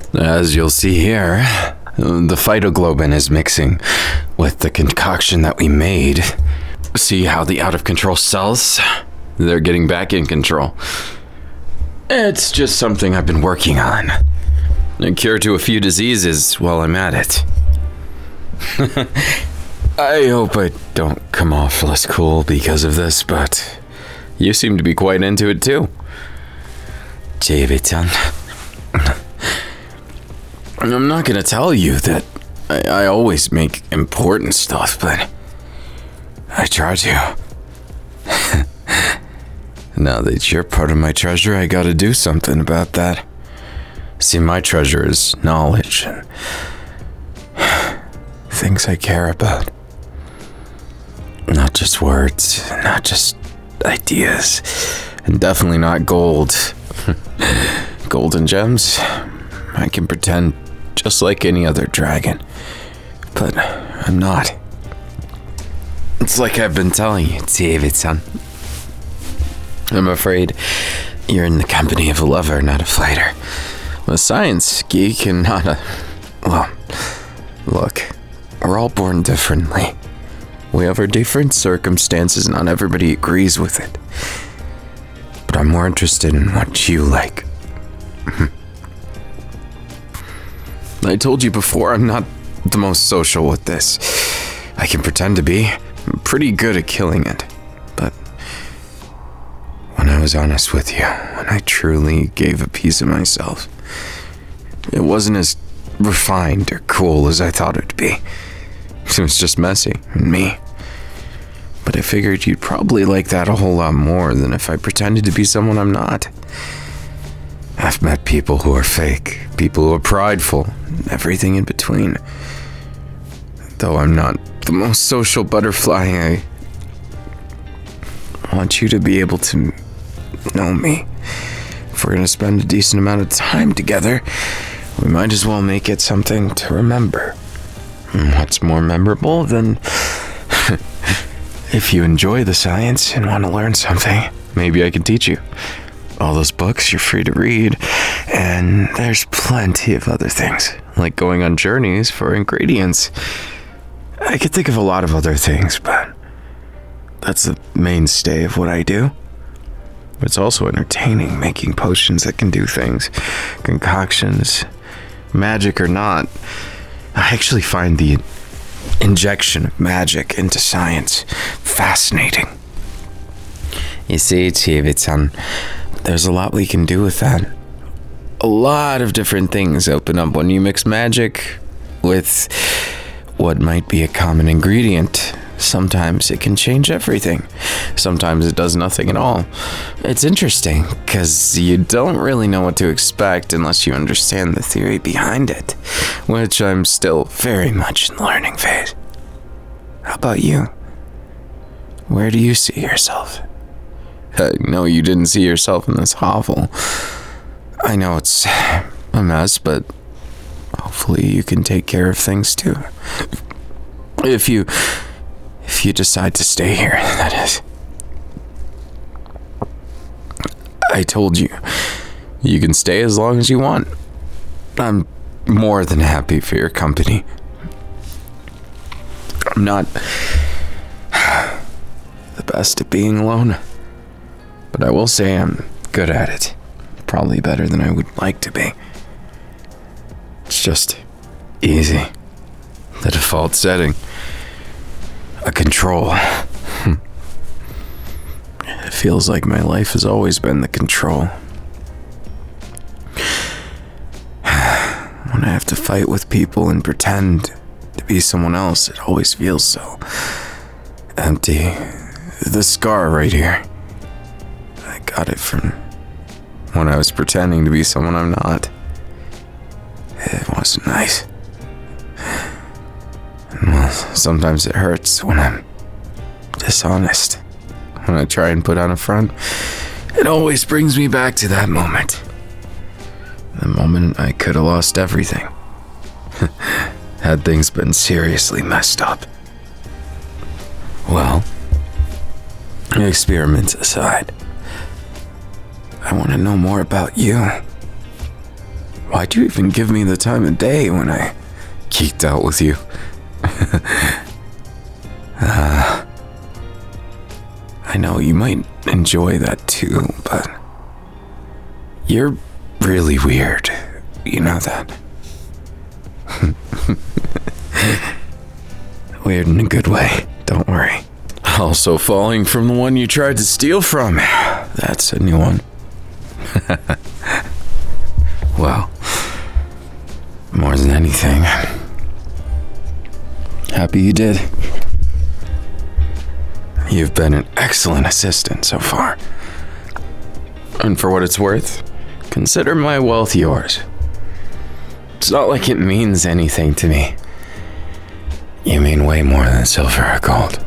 As you'll see here, the phytoglobin is mixing with the concoction that we made. See how the out-of-control cells? They're getting back in control. It's just something I've been working on. A cure to a few diseases while I'm at it. I hope I don't come off less cool because of this, but you seem to be quite into it too. David-san. I'm not gonna tell you that I always make important stuff, but I try to. Now that you're part of my treasure, I gotta do something about that. See, my treasure is knowledge and things I care about. Not just words, not just ideas, and definitely not gold. Gold and gems, I can pretend just like any other dragon, but I'm not. It's like I've been telling you, David-san. I'm afraid you're in the company of a lover, not a fighter. A science geek and not a... Well, look, we're all born differently. We have our different circumstances, and not everybody agrees with it. But I'm more interested in what you like. I told you before, I'm not the most social with this. I can pretend to be. I'm pretty good at killing it. But when I was honest with you, when I truly gave a piece of myself, it wasn't as refined or cool as I thought it would be. It was just messy and me. But I figured you'd probably like that a whole lot more than if I pretended to be someone I'm not. I've met people who are fake, people who are prideful, and everything in between. Though I'm not the most social butterfly, I want you to be able to know me. If we're gonna spend a decent amount of time together, we might as well make it something to remember. And what's more memorable than if you enjoy the science and want to learn something, maybe I can teach you. All those books you're free to read, and there's plenty of other things, like going on journeys for ingredients. I could think of a lot of other things, but that's the mainstay of what I do. It's also entertaining, making potions that can do things, concoctions, magic or not. I actually find the injection of magic into science fascinating. You see, David-san, there's a lot we can do with that. A lot of different things open up when you mix magic with what might be a common ingredient. Sometimes it can change everything. Sometimes it does nothing at all. It's interesting, because you don't really know what to expect unless you understand the theory behind it, which I'm still very much in the learning phase. How about you? Where do you see yourself? I know you didn't see yourself in this hovel. I know it's a mess, but hopefully you can take care of things too. If you decide to stay here, that is. I told you, you can stay as long as you want. I'm more than happy for your company. I'm not the best at being alone, but I will say I'm good at it. Probably better than I would like to be. It's just easy. The default setting. A control. It feels like my life has always been the control. When I have to fight with people and pretend to be someone else, it always feels so empty. The scar right here, I got it from when I was pretending to be someone I'm not. It wasn't nice. Well, sometimes it hurts when I'm dishonest. When I try and put on a front, it always brings me back to that moment. The moment I could have lost everything. Had things been seriously messed up. Well, experiments aside, I want to know more about you. Why'd you even give me the time of day when I geeked out with you? I know you might enjoy that too, but you're really weird. You know that? Weird in a good way, don't worry. Also falling from the one you tried to steal from. That's a new one. Well, more than anything, happy you did. You've been an excellent assistant so far. And for what it's worth, consider my wealth yours. It's not like it means anything to me. You mean way more than silver or gold.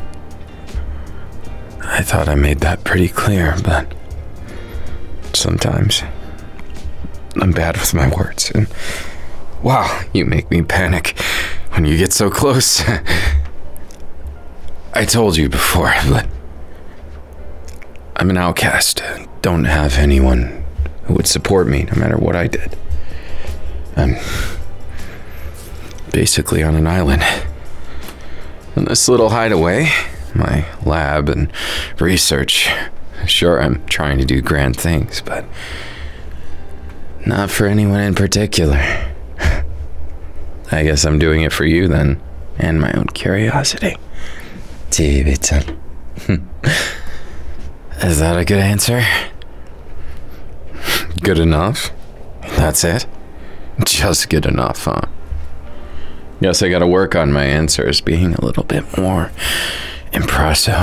I thought I made that pretty clear, but sometimes I'm bad with my words, and wow, you make me panic when you get so close. I told you before, but I'm an outcast. Don't have anyone who would support me no matter what I did. I'm basically on an island. In this little hideaway, my lab and research. Sure, I'm trying to do grand things, but not for anyone in particular. I guess I'm doing it for you then, and my own curiosity. Tiivi-chan. Is that a good answer? Good enough? That's it? Just good enough, huh? Guess I gotta work on my answers being a little bit more impressive.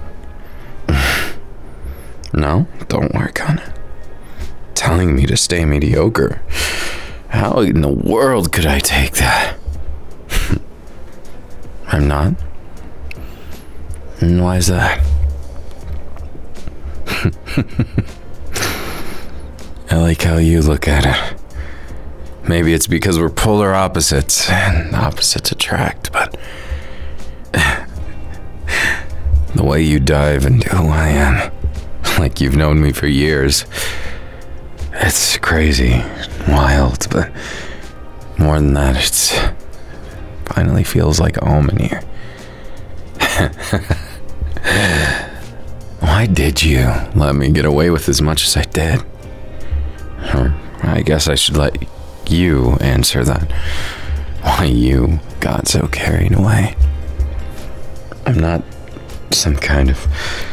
No, don't work on it. Telling me to stay mediocre. How in the world could I take that? I'm not? And why is that? I like how you look at it. Maybe it's because we're polar opposites, and opposites attract, but the way you dive into who I am, like you've known me for years, it's crazy, wild, but more than that, it's finally feels like home in here. Why did you let me get away with as much as I did? Or I guess I should let you answer that. Why you got so carried away. I'm not some kind of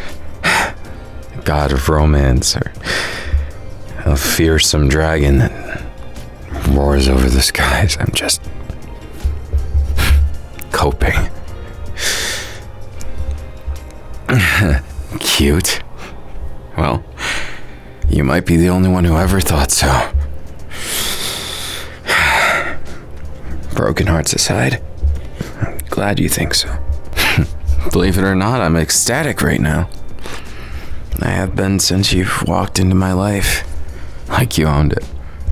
god of romance or a fearsome dragon that roars over the skies. I'm just coping. Cute. Well, you might be the only one who ever thought so. Broken hearts aside, I'm glad you think so. Believe it or not, I'm ecstatic right now. I have been since you've walked into my life, like you owned it.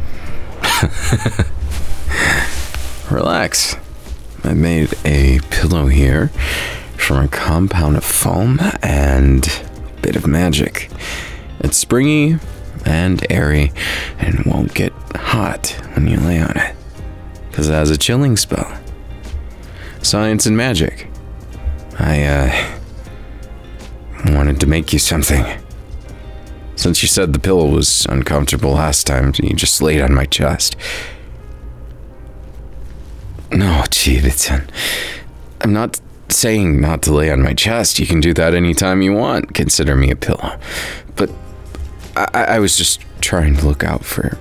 Relax. I made a pillow here from a compound of foam and a bit of magic. It's springy and airy and won't get hot when you lay on it, because it has a chilling spell. Science and magic. I wanted to make you something. Since you said the pillow was uncomfortable last time, you just laid on my chest. No, Tiivi-chan. I'm not saying not to lay on my chest. You can do that anytime you want. Consider me a pillow. But I was just trying to look out for,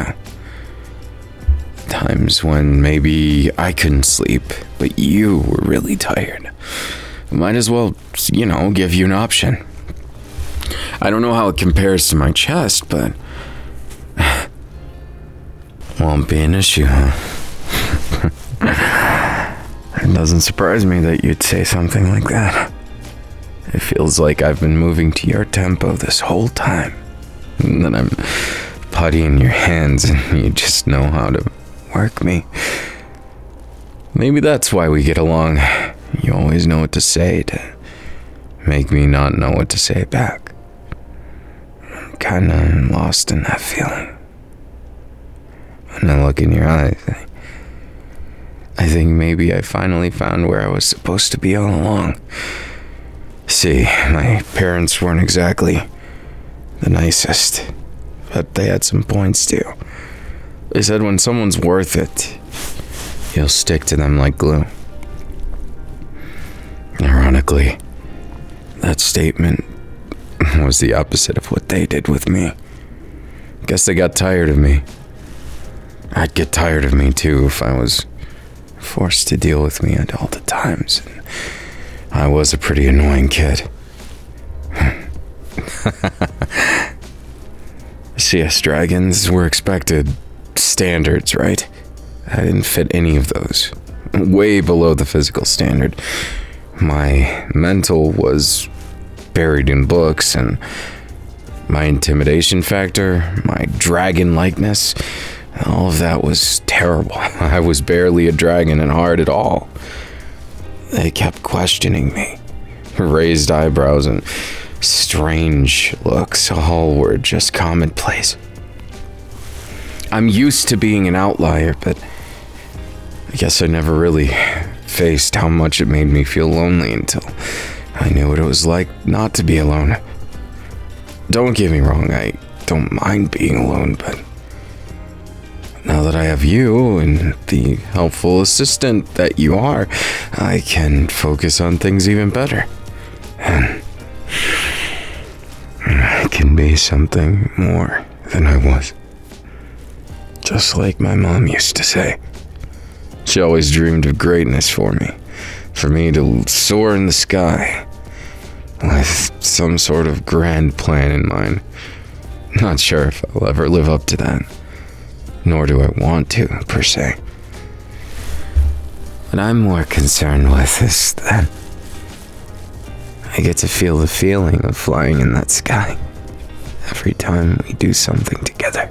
times when maybe I couldn't sleep, but you were really tired. Might as well, give you an option. I don't know how it compares to my chest, but won't be an issue, huh? It doesn't surprise me that you'd say something like that. It feels like I've been moving to your tempo this whole time. And then I'm putty in your hands and you just know how to work me. Maybe that's why we get along. You always know what to say to make me not know what to say back. I'm kinda lost in that feeling. and I look in your eyes, I think maybe I finally found where I was supposed to be all along. See, my parents weren't exactly the nicest, but they had some points too. They said when someone's worth it, you'll stick to them like glue. Ironically, that statement was the opposite of what they did with me. Guess they got tired of me. I'd get tired of me too if I was forced to deal with me at all the times. I was a pretty annoying kid. CS dragons were expected standards, right? I didn't fit any of those. Way below the physical standard. My mental was buried in books, and my intimidation factor, my dragon likeness, all of that was terrible. I was barely a dragon and hard at all. They kept questioning me. Raised eyebrows and strange looks, all were just commonplace. I'm used to being an outlier, but I guess I never really faced how much it made me feel lonely until I knew what it was like not to be alone. Don't get me wrong, I don't mind being alone, but now that I have you and the helpful assistant that you are, I can focus on things even better. And I can be something more than I was. Just like my mom used to say. She always dreamed of greatness for me to soar in the sky with some sort of grand plan in mind. Not sure if I'll ever live up to that, nor do I want to, per se. What I'm more concerned with is that I get to feel the feeling of flying in that sky every time we do something together.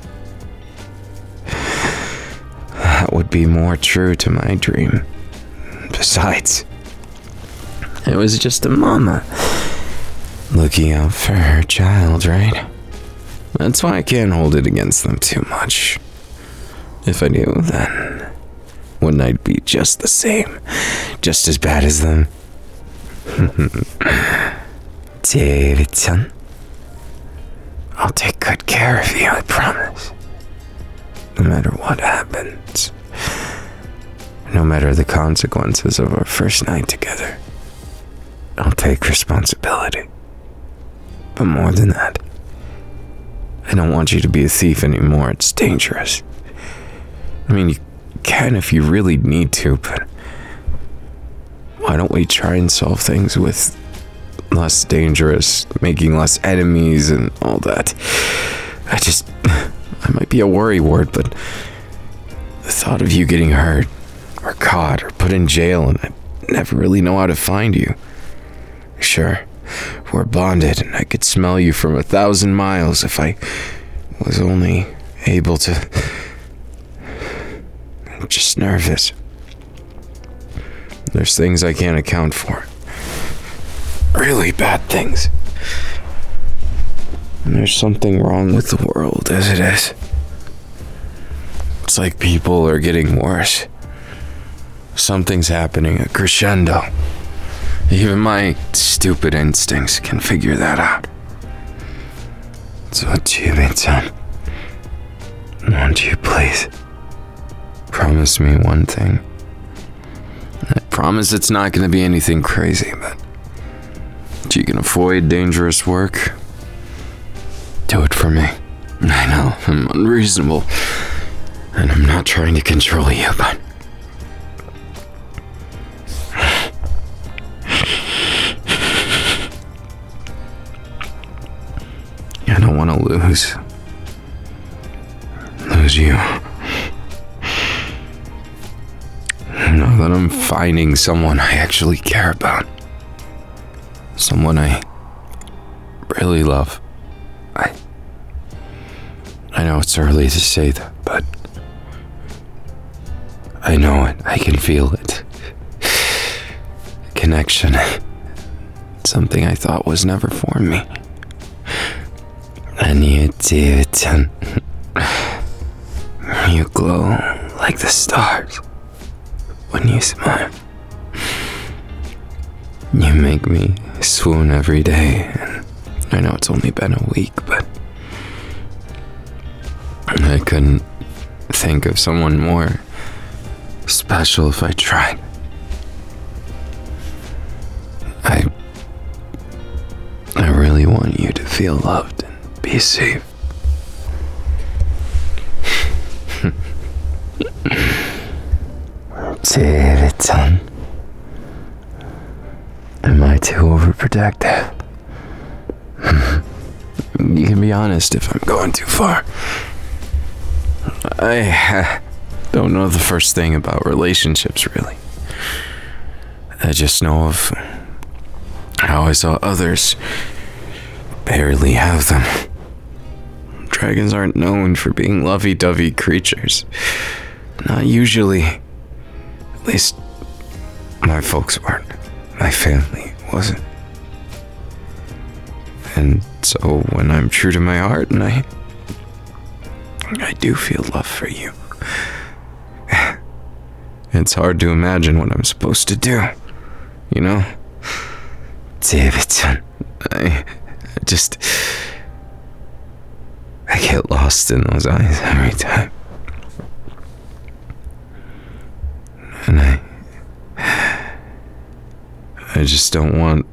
That would be more true to my dream. Besides, it was just a mama looking out for her child, right? That's why I can't hold it against them too much. If I do, then wouldn't I be just the same? Just as bad as them? David-san, I'll take good care of you, I promise. No matter what happens. No matter the consequences of our first night together. I'll take responsibility. But more than that, I don't want you to be a thief anymore. It's dangerous. I mean, you can if you really need to, but why don't we try and solve things with less dangerous, making less enemies and all that? I might be a worry ward, but the thought of you getting hurt, or caught, or put in jail, and I never really know how to find you. Sure, we're bonded, and I could smell you from 1,000 miles if I was only able to. I'm just nervous. There's things I can't account for. Really bad things. And there's something wrong with the world as it is. It's like people are getting worse. Something's happening, a crescendo. Even my stupid instincts can figure that out. So, Chibi-chan, won't you please promise me one thing? I promise it's not going to be anything crazy, but you can avoid dangerous work. Do it for me. I know, I'm unreasonable, and I'm not trying to control you, but I don't want to lose you. Now that I'm finding someone I actually care about, someone I really love. I know it's early to say that, but I know it. I can feel it. Connection. Something I thought was never for me. And you, David-san, You glow like the stars when you smile. You make me swoon every day, and I know it's only been a week, but I couldn't think of someone more special if I tried. I really want you to feel loved and be safe. Davidson, am I too overprotective? You can be honest if I'm going too far. I don't know the first thing about relationships, really. I just know of how I saw others barely have them. Dragons aren't known for being lovey-dovey creatures. Not usually. At least, my folks weren't. My family wasn't. And so when I'm true to my heart and I do feel love for you, it's hard to imagine what I'm supposed to do. You know? Davidson, I get lost in those eyes every time. And I just don't want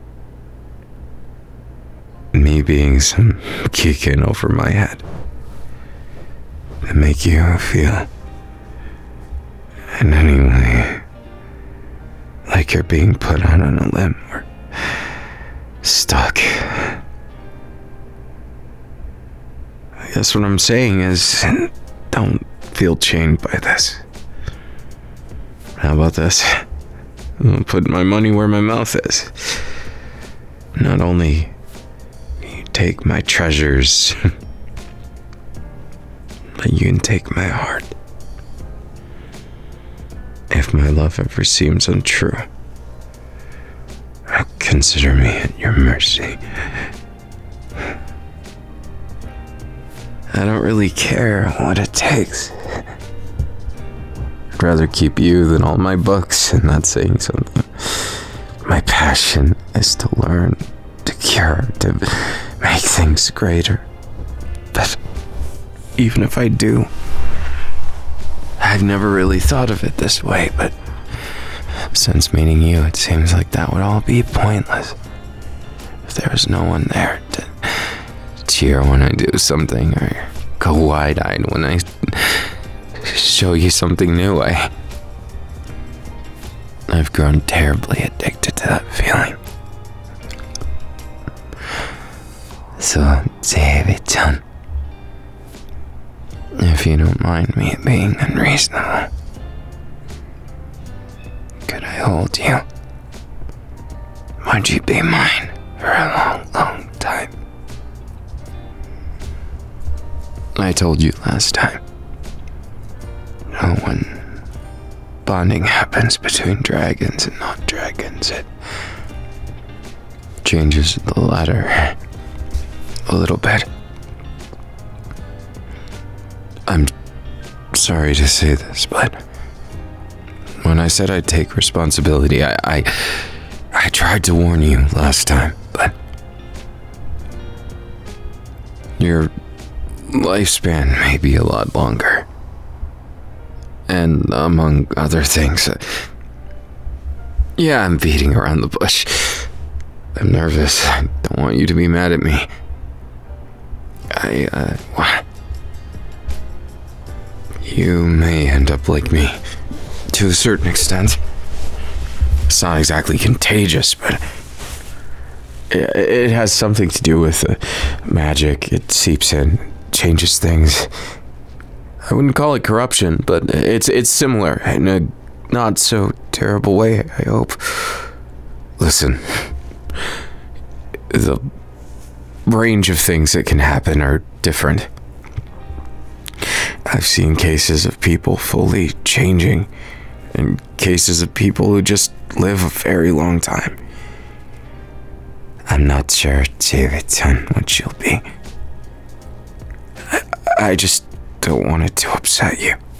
me being some kicking over my head to make you feel in any way like you're being put out on a limb or stuck. I guess what I'm saying is, don't feel chained by this. How about this? I'll put my money where my mouth is. Not only you take my treasures, but you can take my heart. If my love ever seems untrue, consider me at your mercy. I don't really care what it takes. I'd rather keep you than all my books, and that's saying something. My passion is to learn, to cure, to make things greater. But even if I do, I've never really thought of it this way, but since meeting you, it seems like that would all be pointless. If there was no one there to cheer when I do something, or go wide-eyed when I show you something new, I've grown terribly addicted to that feeling. So, Davidson, if you don't mind me being unreasonable, could I hold you? Would you be mine for a long, long time? I told you last time. When bonding happens between dragons and not dragons, it changes the ladder a little bit. I'm sorry to say this, but when I said I'd take responsibility, I tried to warn you last time, but your lifespan may be a lot longer. And among other things, yeah, I'm beating around the bush. I'm nervous. I don't want you to be mad at me. You may end up like me, to a certain extent. It's not exactly contagious, but it has something to do with magic. It seeps in, changes things. I wouldn't call it corruption, but it's similar in a not so terrible way, I hope. Listen, the range of things that can happen are different. I've seen cases of people fully changing, and cases of people who just live a very long time. I'm not sure, Davidson, what you'll be. I just don't want it to upset you.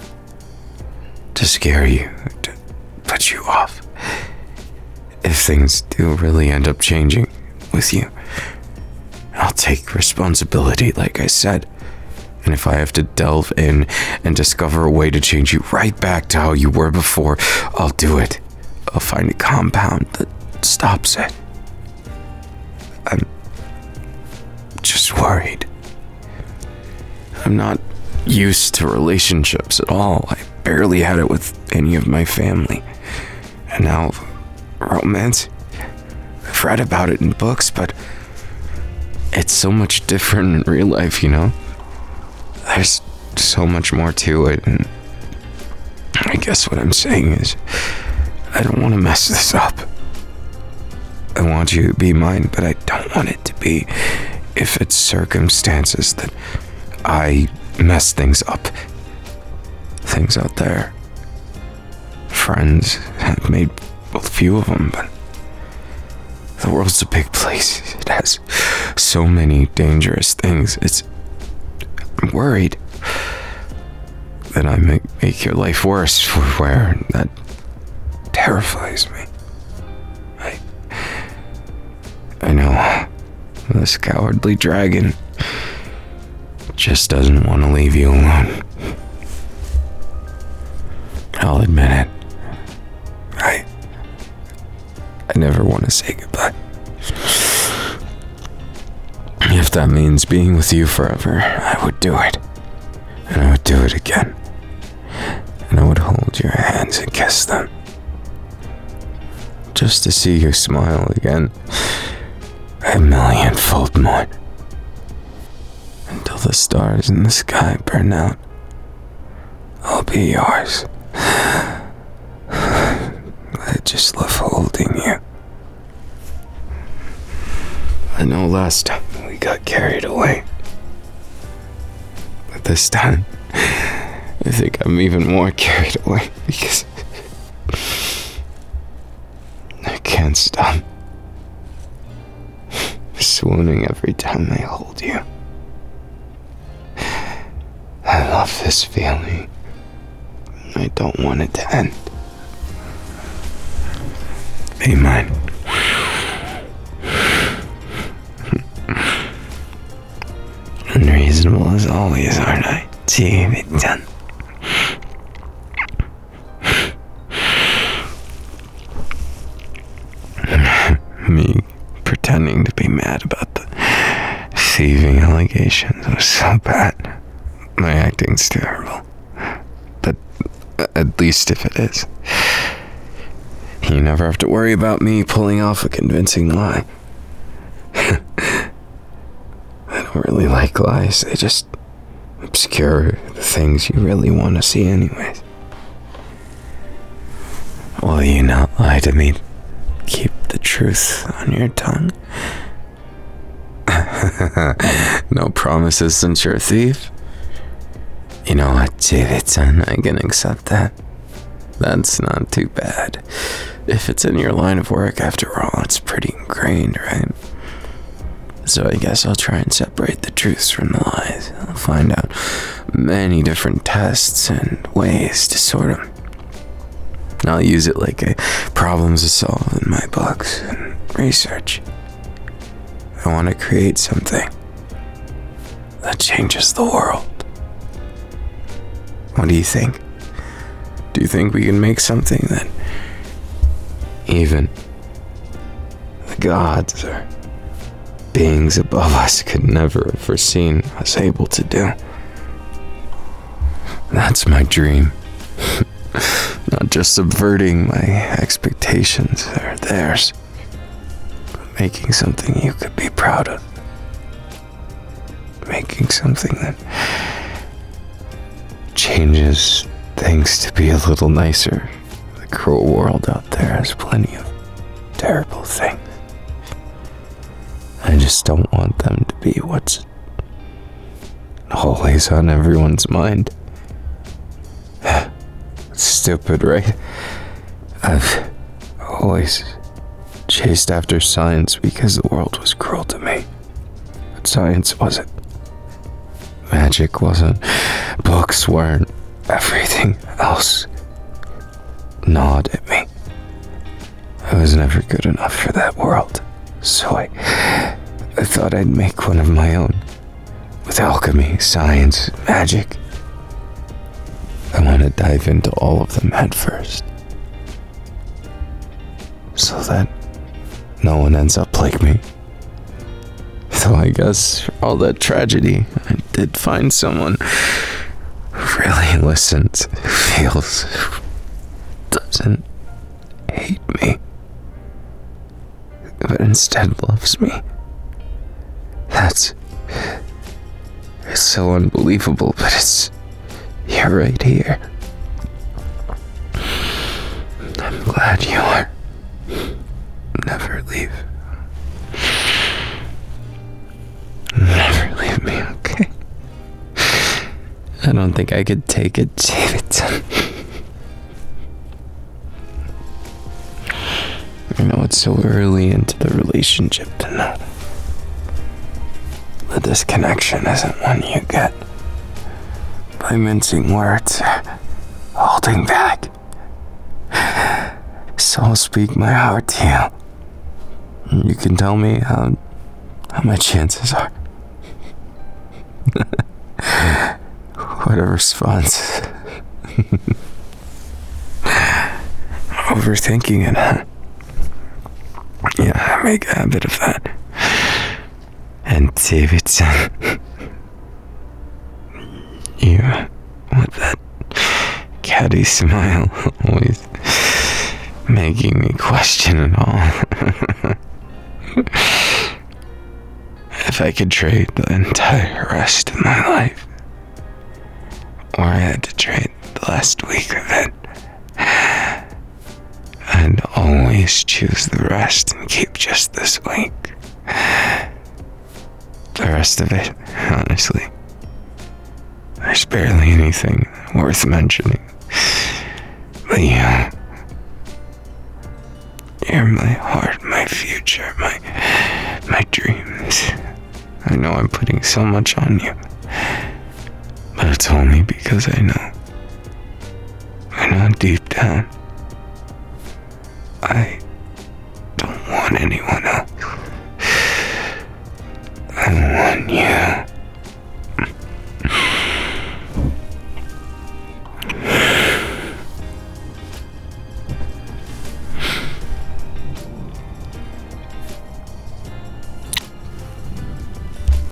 to scare you, to put you off. If things do really end up changing with you, I'll take responsibility, like I said. And if I have to delve in and discover a way to change you right back to how you were before, I'll do it. I'll find a compound that stops it. I'm just worried. I'm not used to relationships at all. I barely had it with any of my family. And now, romance. I've read about it in books, but it's so much different in real life, you know? There's so much more to it, and I guess what I'm saying is, I don't want to mess this up. I want you to be mine, but I don't want it to be if it's circumstances that I mess things up. Things out there. Friends have made a few of them, but the world's a big place. It has so many dangerous things. I'm worried that I make your life worse for where that terrifies me. I know this cowardly dragon just doesn't want to leave you alone. I'll admit it. I never want to say goodbye. If that means being with you forever, I would do it. And I would do it again. And I would hold your hands and kiss them. Just to see you smile again. A millionfold more. Until the stars in the sky burn out, I'll be yours. I just love holding you. I know last time we got carried away. But this time, I think I'm even more carried away because I can't stop swooning every time I hold you. I love this feeling. I don't want it to end. Be mine. Unreasonable as always, aren't I? TV10. Me pretending to be mad about the thieving allegations was so bad. My acting's terrible. But at least if it is, you never have to worry about me pulling off a convincing lie. I don't really like lies. They just obscure the things you really want to see anyways. Will you not lie to me? Keep the truth on your tongue. No promises since you're a thief. You know what, Davidson, I can accept that. That's not too bad. If it's in your line of work, after all, it's pretty ingrained, right? So I guess I'll try and separate the truths from the lies. I'll find out many different tests and ways to sort them. I'll use it like a problem to solve in my books and research. I want to create something that changes the world. What do you think? Do you think we can make something that even the gods or beings above us could never have foreseen us able to do? That's my dream. Not just subverting my expectations or theirs, but making something you could be proud of. Making something that changes things to be a little nicer. The cruel world out there has plenty of terrible things. I just don't want them to be what's always on everyone's mind. Stupid, right? I've always chased after science because the world was cruel to me. But science wasn't. Magic wasn't. Books weren't. Everything else gnawed at me. I was never good enough for that world, so I thought I'd make one of my own. With alchemy, science, magic. I want to dive into all of them head first. So that no one ends up like me. Though I guess for all that tragedy, I did find someone who really listens, who feels, who doesn't hate me, but instead loves me. It's so unbelievable, but you're right here. I'm glad you are. Never leave. Never leave me, okay? I don't think I could take it, Davidson. I know it's so early into the relationship to know that this connection isn't one you get by mincing words or holding back. So I'll speak my heart to you. You can tell me how my chances are. Whatever response. Overthinking it, huh? Yeah, I make a habit of that. And Davidson, you with that catty smile, always making me question it all. If I could trade the entire rest of my life, or I had to trade the last week of it, I'd always choose the rest and keep just this week. The rest of it, honestly, there's barely anything worth mentioning. But you're my heart, my future, my dreams. I know I'm putting so much on you, but it's only because I know deep down, I don't want anyone else. I want you.